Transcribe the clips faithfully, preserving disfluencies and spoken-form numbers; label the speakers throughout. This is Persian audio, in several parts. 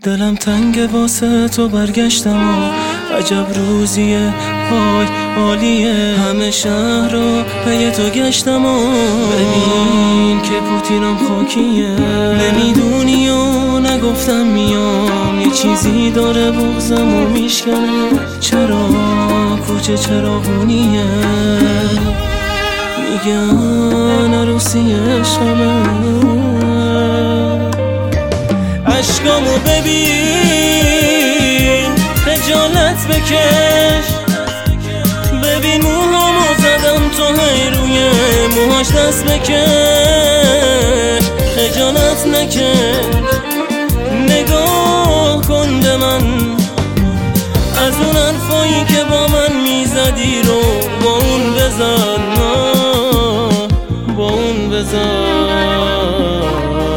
Speaker 1: دلم تنگ واسه تو برگشتم و عجب روزیه وای عالیه. همه شهر رو پی تو گشتم و ببین که پوتینم خاکیه. نمیدونی و نگفتم میام، یه چیزی داره بغضم و میشکنه. چرا کوچه چراغونیه، میگن عروسی عشقمه. عشقامو ببین خجالت بکش، ببین موهامو زدم تو هی روی موهاش دست بکش. خجالت نکش، نگاه کن به من، از اون حرفایی که با من میزدی رو با اون بزن، با اون بزن.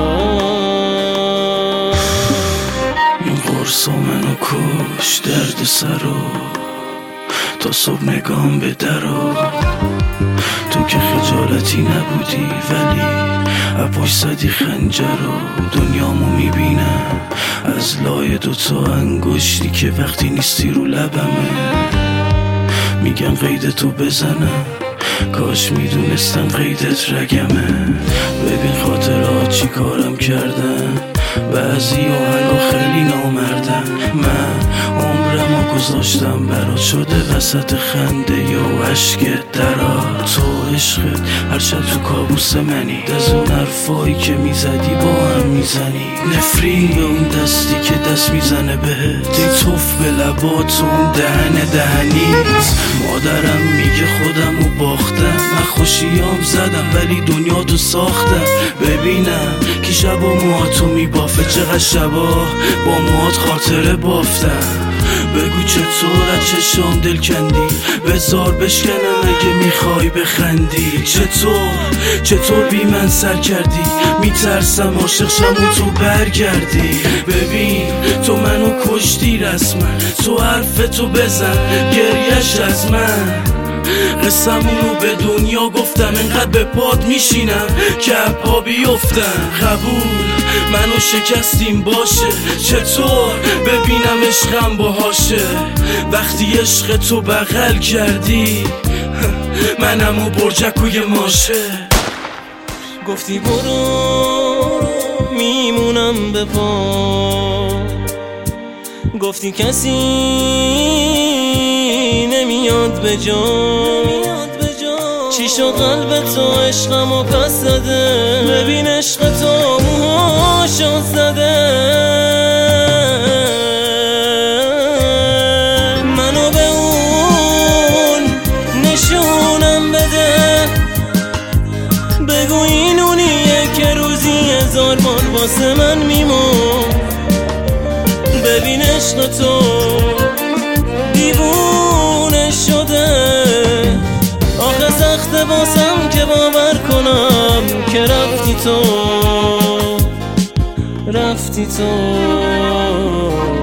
Speaker 2: قرصا منو کش درد سرو، تا صبح نگام به درو. تو که خجالتی نبودی ولی اپاش زدی خنجر رو. دنیامو میبینم از لای دوتا انگشتی که وقتی نیستی رو لبمه. میگن قید تو بزنم، کاش میدونستم قیدت رگمه. ببین خاطرات چی کارم کردن، بعضی آهنگا خیلی نامردن. من عمرمو گذاشتم برات، شده وسط خنده یا عشق درات. تو عشقت هر شب تو کابوس منی، از اون حرفایی که میزدی با هم میزنی. نفرین به اون دستی که دست میزنه بهت، ای توف به لبات اون دهن دهنیت. مادرم میگه خودمو باختم، من خوشیام زدم ولی دنیا تو ساختم. ببینم کی شبا موهاتو میبافه، چقدر شبا با موهات خاطره بافتم. بگو چطور از چشام دل کندی، بذار بشکنم اگه میخوای بخندی. چطور چطور بی من سر کردی، میترسم عاشق شم و تو برگردی. ببین تو منو کشتی رسما، تو حرفتو بزن گریش از من. قسمونو به دنیا گفتم، انقدر به پاد میشینم که پا بیفتم. قبول منو شکستیم باشه، چطور ببینم عشقم باهاشه. وقتی عشق تو بغل کردی منمو برجکوی ماشه.
Speaker 1: گفتی برو میمونم به پا، گفتی کسی نمیاد به جا. چی شد قلب تو عشقمو پس زده، ببین عشق تو موهاشو زده. منو به اون نشونم بده، بگو این اونیه که روزی هزار بار واسه من میمون. ببین عشق تو دیوونه شده، آخه سخته باسم که باور کنم که رفتی تو، رفتی تو.